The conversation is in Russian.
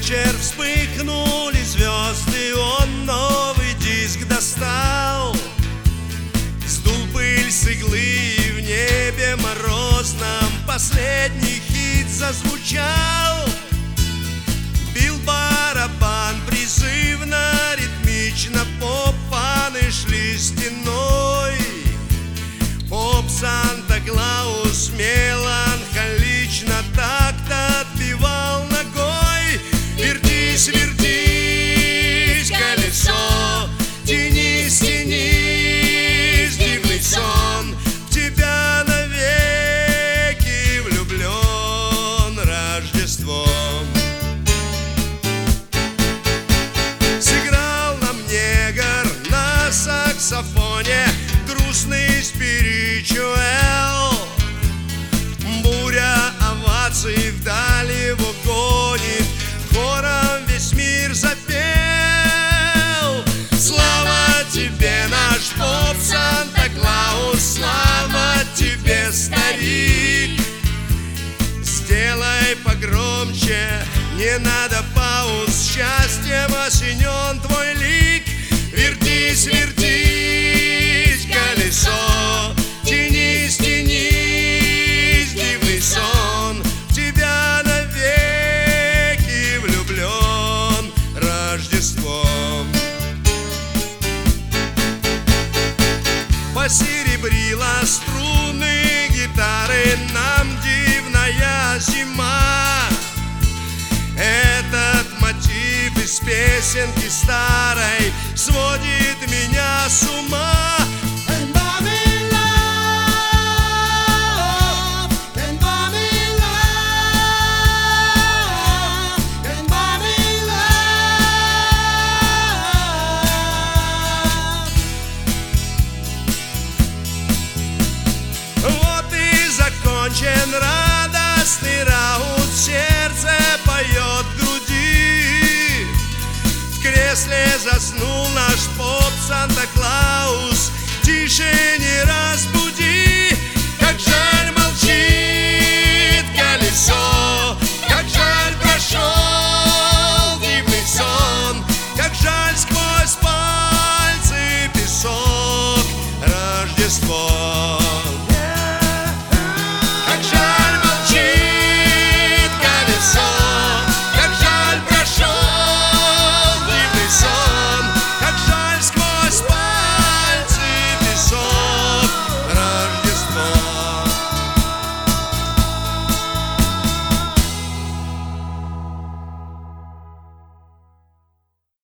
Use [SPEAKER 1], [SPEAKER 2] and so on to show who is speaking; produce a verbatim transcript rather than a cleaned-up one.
[SPEAKER 1] вечер вспыхнули звезды, он новый диск достал, сдул пыль с иглы, и в небе морозном последний хит зазвучал. Бил барабан призывно, ритмично, поп-фаны шли стеной. Поп Санта-Клаус меланхолично так-то отбивал ногой. Вертись, вертись, колесо, тянись, тянись, дивный сон, в тебя навеки влюблен Рождеством. Сыграл нам негр на саксофоне грустный спиричуэл. Буря оваций вдали его гонит, хором весь мир запел. Слава тебе, наш поп Санта-Клаус, слава тебе, старик. Сделай погромче, не надо пауз, счастьем осенен твой лик. Вертись, вертись, колесо, тянись, тянись, дивный сон, в тебя навеки влюблен Рождеством. Посеребрила струны гитары нам дивная зима. Этот мотив из песенки старой свой